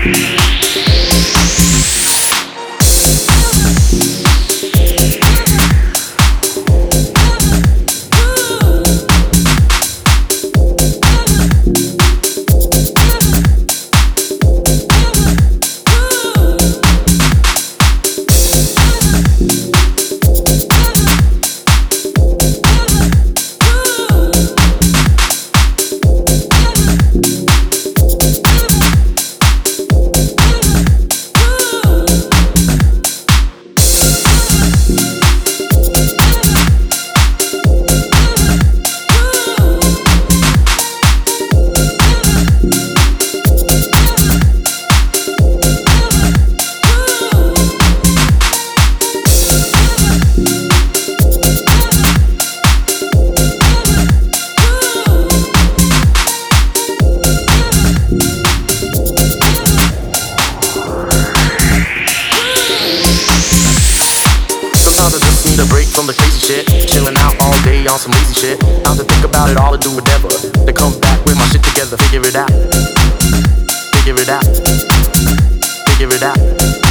From the crazy shit, chilling out all day on some lazy shit. Time to think about it all and do whatever. Then come back with my shit together, figure it out. Figure it out. Figure it out.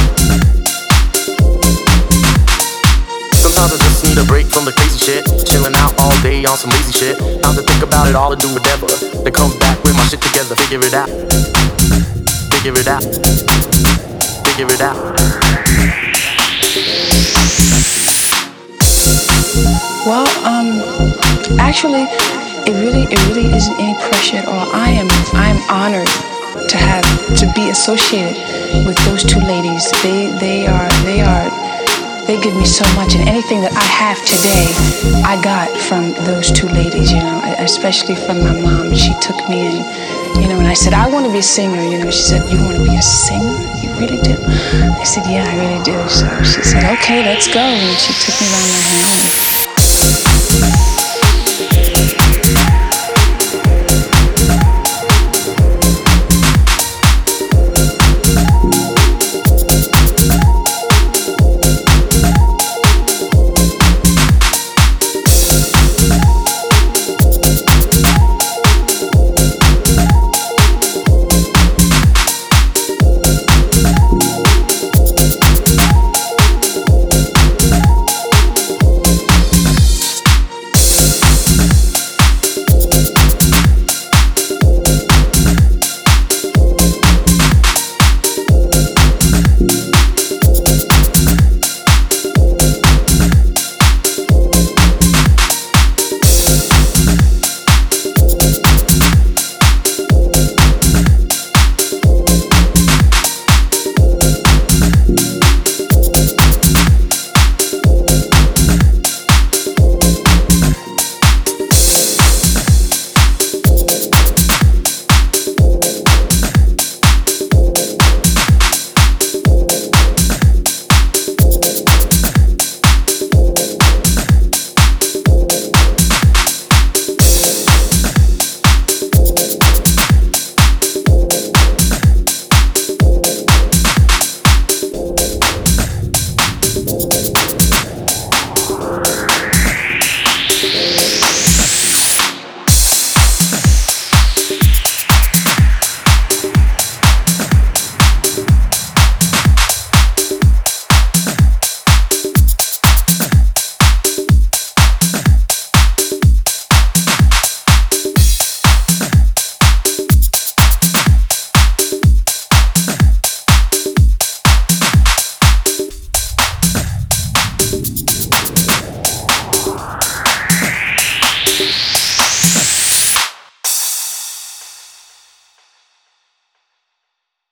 Sometimes I just need a break from the crazy shit, chilling out all day on some lazy shit. Time to think about it all and do whatever. Then come back with my shit together, figure it out. Figure it out. Figure it out. Well, actually, it really isn't any pressure at all. I'm honored to be associated with those two ladies. They give me so much, and anything that I have today, I got from those two ladies. You know, especially from my mom. She took me in, you know, and I said I want to be a singer. You know, she said, "You want to be a singer? You really do?" I said, "Yeah, I really do." So she said, "Okay, let's go," and she took me around my home.